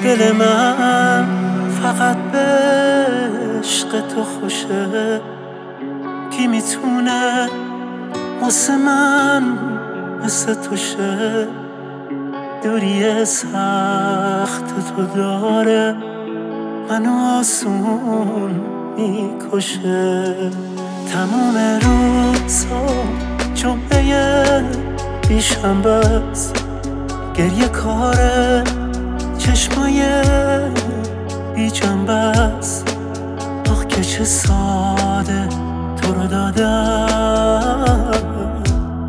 دل من فقط به عشق تو خوشه. کی میتونه واسه من مثل تو شه؟ دوری سخت تو داره منو آسون میکشه. تمام روزا جمعه بیشنبه است، گریه کاره چشمای بی جنبه است. آخ که چه ساده تو رو دادم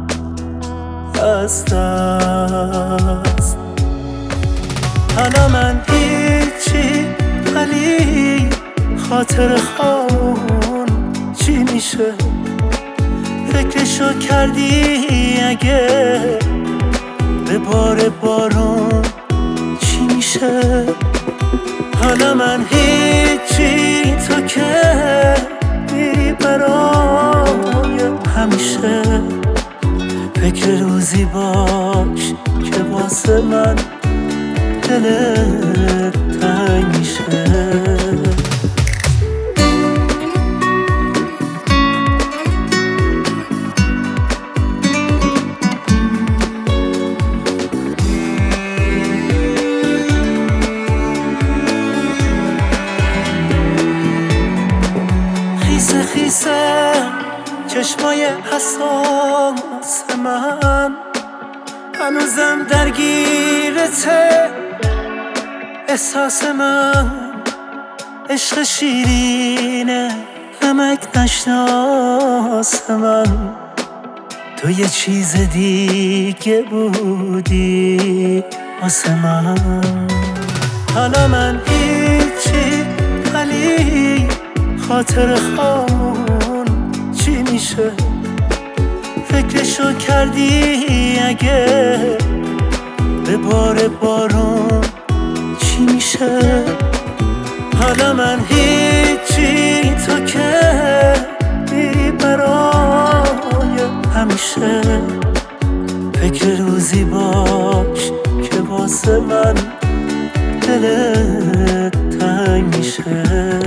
از دست. حالا من هیچی ولی خاطر خون چی میشه؟ فکرشو کردی اگه به بار بارون چی میشه؟ حالا من هیچی تو که میری برای همیشه. فکر روزی باش که واسه من دلت تنگ میشه. خیسه خیسه چشمای حساس من، هنوزم درگیرته احساس من. عشق شیرینه نمک نشناس من، تو یه چیز دیگه بودی واسه من. حالا من هیچی ولی خاطر خون چی میشه؟ فکرشو کردی اگه به بار بارون چی میشه؟ حالا من هیچی تو که میری برای همیشه. فکر روزی باش که واسه من دلت تنگ میشه.